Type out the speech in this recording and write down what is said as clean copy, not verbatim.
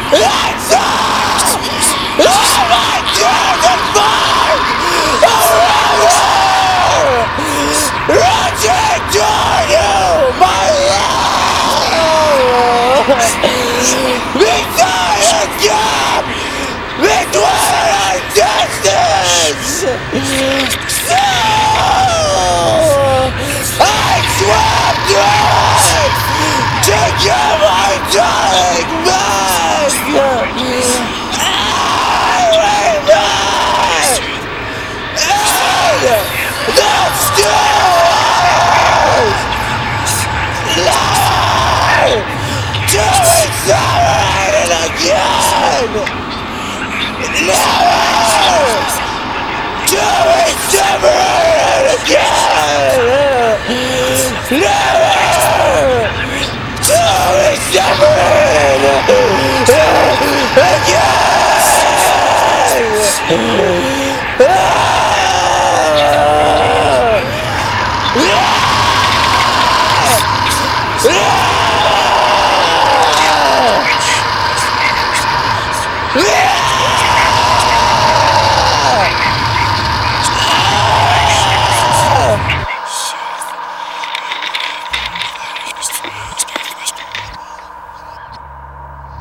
It's all I dare to find around reaching toward you, my love. Beside a gap between our distance. So I swam through it to get my darling back. I remain in the stillness. Never to be separated again. Never to be separated again. Never to be separated again.